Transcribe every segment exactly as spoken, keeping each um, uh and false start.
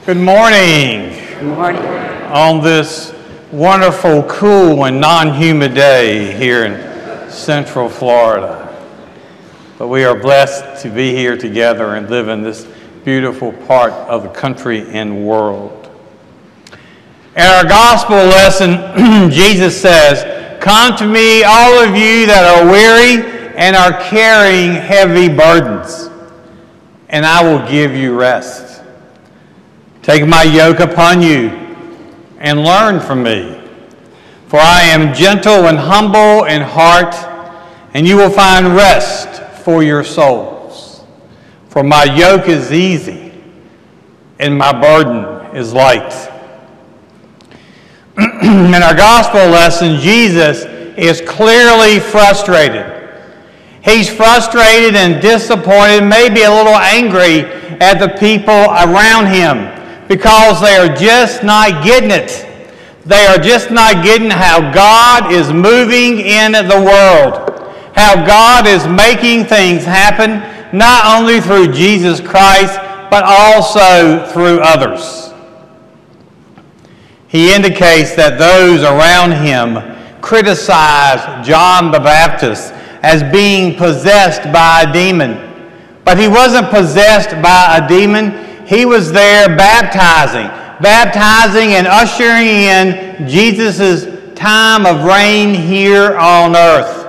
Good morning. Good morning. On this wonderful, cool, and non-humid day here in Central Florida. But we are blessed to be here together and live in this beautiful part of the country and world. In our gospel lesson, Jesus says, "Come to me, all of you that are weary and are carrying heavy burdens, and I will give you rest. Take my yoke upon you and learn from me, for I am gentle and humble in heart, and you will find rest for your souls. For my yoke is easy and my burden is light." In our gospel lesson, Jesus is clearly frustrated. He's frustrated and disappointed, maybe a little angry at the people around him, because they are just not getting it. They are just not getting how God is moving in the world, how God is making things happen, not only through Jesus Christ, but also through others. He indicates that those around him criticize John the Baptist as being possessed by a demon. But he wasn't possessed by a demon. He was there baptizing, baptizing and ushering in Jesus' time of reign here on earth.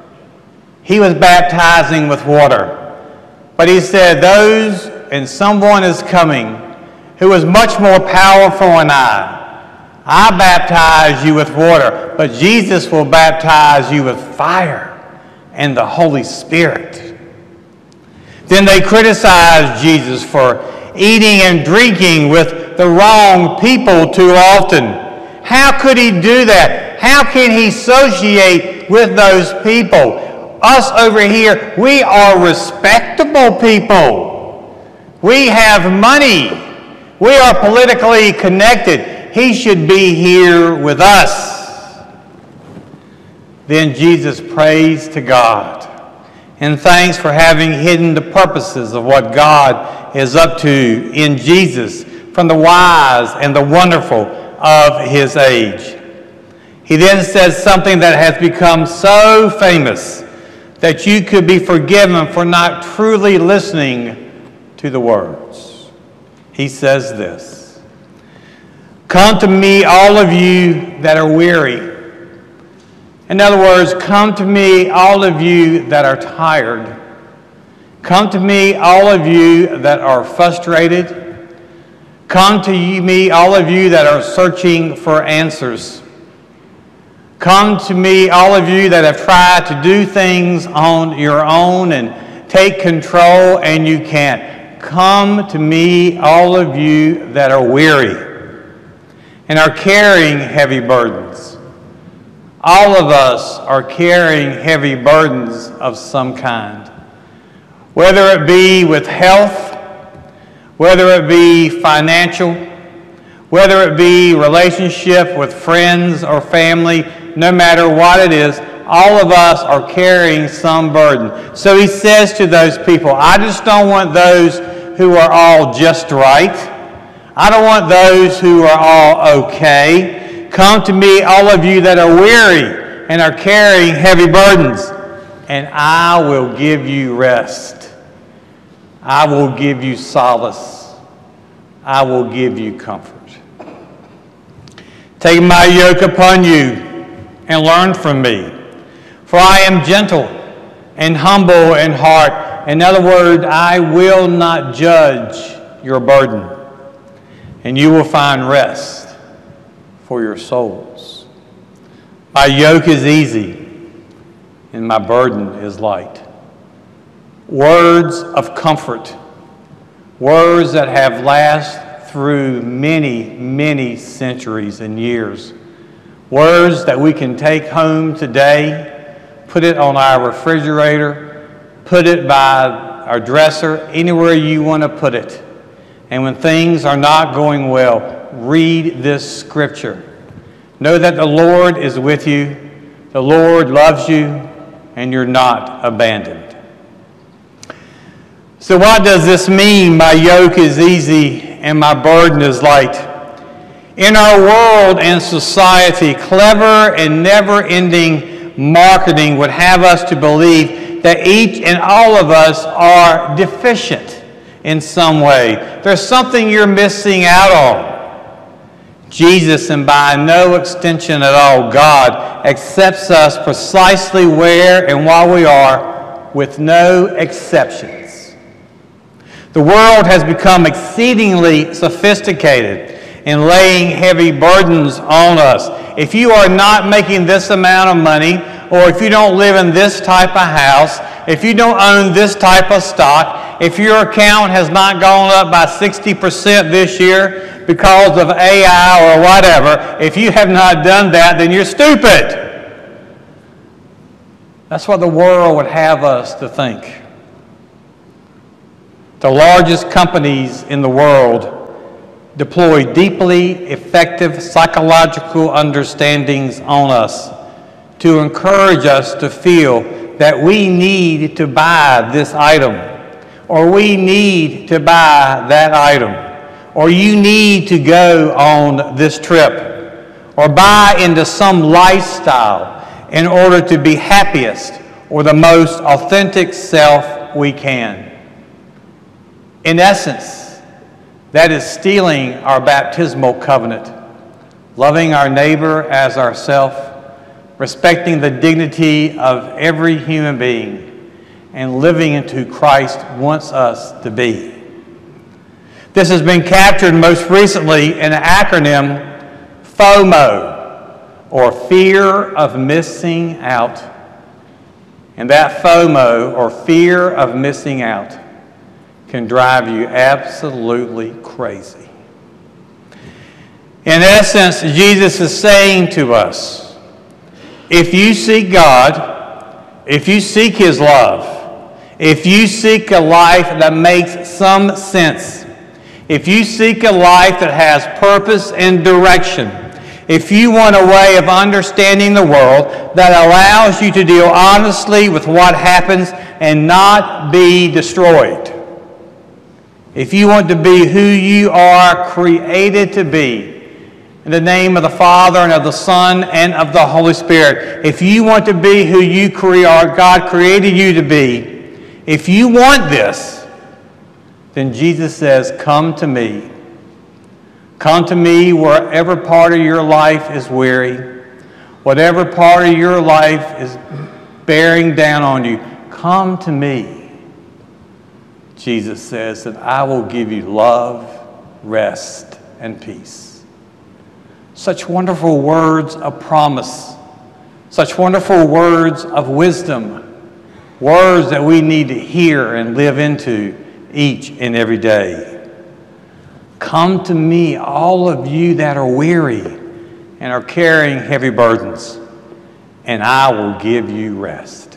He was baptizing with water. But he said, those, and someone is coming who is much more powerful than I. I baptize you with water, but Jesus will baptize you with fire and the Holy Spirit. Then they criticized Jesus for eating and drinking with the wrong people too often. How could he do that? How can he associate with those people? Us over here, we are respectable people. We have money. We are politically connected. He should be here with us. Then Jesus prays to God and thanks for having hidden the purposes of what God is up to in Jesus from the wise and the wonderful of his age. He then says something that has become so famous that you could be forgiven for not truly listening to the words. He says this, "Come to me, all of you that are weary." In other words, come to me, all of you that are tired. Come to me, all of you that are frustrated. Come to me, all of you that are searching for answers. Come to me, all of you that have tried to do things on your own and take control and you can't. Come to me, all of you that are weary and are carrying heavy burdens. All of us are carrying heavy burdens of some kind. Whether it be with health, whether it be financial, whether it be relationship with friends or family, no matter what it is, all of us are carrying some burden. So he says to those people, I just don't want those who are all just right. I don't want those who are all okay. Come to me, all of you that are weary and are carrying heavy burdens, and I will give you rest. I will give you solace. I will give you comfort. Take my yoke upon you and learn from me, for I am gentle and humble in heart. In other words, I will not judge your burden, and you will find rest for your souls. My yoke is easy and my burden is light. Words of comfort, words that have lasted through many, many centuries and years. Words that we can take home today, put it on our refrigerator, put it by our dresser, anywhere you want to put it. And when things are not going well, read this scripture. Know that the Lord is with you, the Lord loves you, and you're not abandoned. So what does this mean? My yoke is easy and my burden is light. In our world and society, clever and never-ending marketing would have us to believe that each and all of us are deficient in some way. There's something you're missing out on. Jesus, and by no extension at all, God, accepts us precisely where and while we are, with no exceptions. The world has become exceedingly sophisticated in laying heavy burdens on us. If you are not making this amount of money, or if you don't live in this type of house, if you don't own this type of stock, if your account has not gone up by sixty percent this year because of A I or whatever, if you have not done that, then you're stupid. That's what the world would have us to think. The largest companies in the world deploy deeply effective psychological understandings on us to encourage us to feel that we need to buy this item, or we need to buy that item, or you need to go on this trip, or buy into some lifestyle in order to be happiest or the most authentic self we can. In essence, that is stealing our baptismal covenant, loving our neighbor as ourself, respecting the dignity of every human being, and living into who Christ wants us to be. This has been captured most recently in an acronym, FOMO, or fear of missing out. And that FOMO, or fear of missing out, can drive you absolutely crazy. In essence, Jesus is saying to us, if you seek God, if you seek His love, if you seek a life that makes some sense, if you seek a life that has purpose and direction, if you want a way of understanding the world that allows you to deal honestly with what happens and not be destroyed, if you want to be who you are created to be, in the name of the Father and of the Son and of the Holy Spirit, if you want to be who you cre- or God created you to be, if you want this, then Jesus says, come to me. Come to me wherever part of your life is weary, whatever part of your life is bearing down on you. Come to me, Jesus says, and I will give you love, rest, and peace. Such wonderful words of promise, such wonderful words of wisdom, words that we need to hear and live into each and every day. Come to me, all of you that are weary and are carrying heavy burdens, and I will give you rest.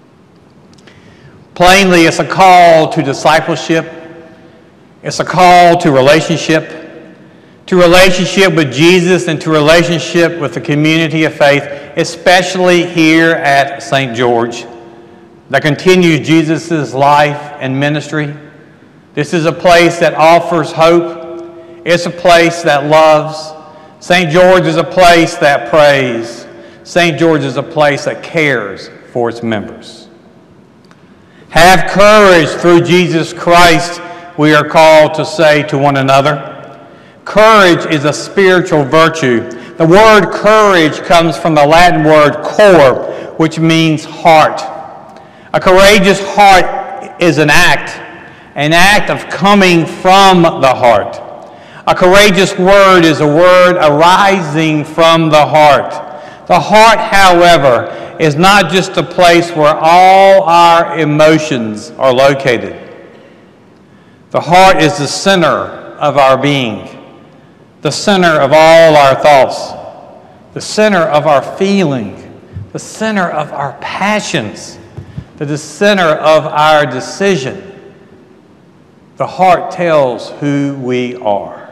Plainly, it's a call to discipleship. It's a call to relationship. To relationship with Jesus and to relationship with the community of faith, especially here at Saint George, that continues Jesus' life and ministry. This is a place that offers hope. It's a place that loves. Saint George is a place that prays. Saint George is a place that cares for its members. Have courage through Jesus Christ, we are called to say to one another. Courage is a spiritual virtue. The word courage comes from the Latin word cor, which means heart. A courageous heart is an act, an act of coming from the heart. A courageous word is a word arising from the heart. The heart, however, is not just a place where all our emotions are located. The heart is the center of our being, the center of all our thoughts, the center of our feeling, the center of our passions, the center of our decision. The heart tells who we are.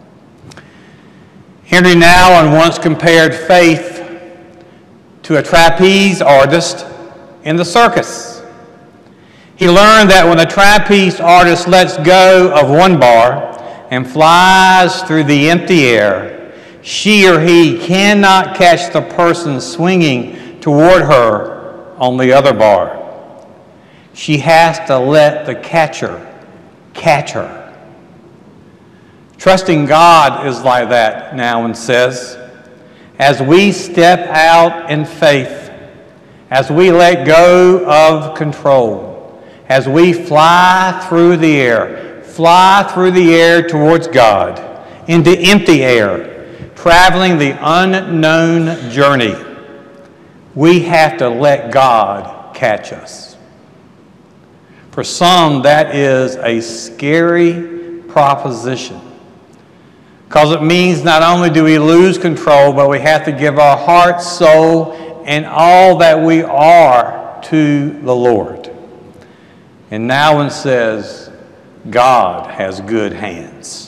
Henry Nouwen once compared faith to a trapeze artist in the circus. He learned that when a trapeze artist lets go of one bar and flies through the empty air, she or he cannot catch the person swinging toward her on the other bar. She has to let the catcher catch her. Trusting God is like that, Nouwen says. As we step out in faith, as we let go of control, as we fly through the air, fly through the air towards God, into empty air, traveling the unknown journey, we have to let God catch us. For some, that is a scary proposition, because it means not only do we lose control, but we have to give our heart, soul, and all that we are to the Lord. And Nouwen says, God has good hands.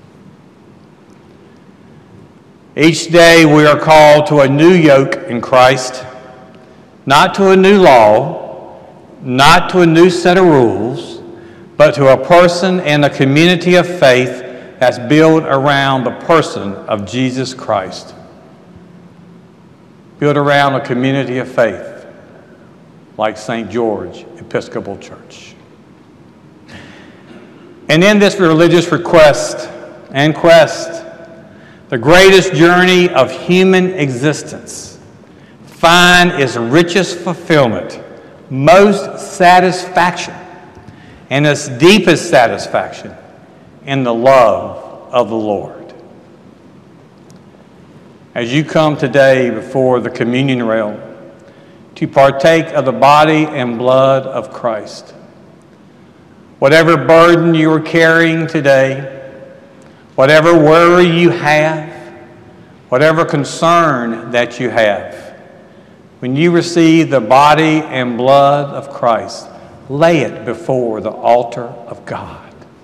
Each day we are called to a new yoke in Christ, not to a new law, not to a new set of rules, but to a person and a community of faith that's built around the person of Jesus Christ. Built around a community of faith like Saint George Episcopal Church. And in this religious request and quest, the greatest journey of human existence, find its richest fulfillment, most satisfaction, and its deepest satisfaction in the love of the Lord. As you come today before the communion rail to partake of the body and blood of Christ, whatever burden you are carrying today, whatever worry you have, whatever concern that you have, when you receive the body and blood of Christ, lay it before the altar of God.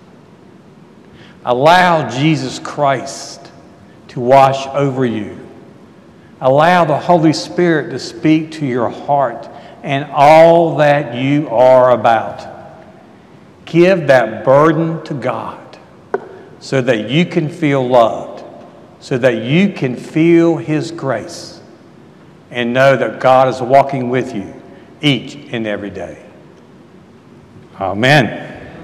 Allow Jesus Christ to wash over you. Allow the Holy Spirit to speak to your heart and all that you are about. Give that burden to God so that you can feel loved, so that you can feel His grace, and know that God is walking with you each and every day. Amen.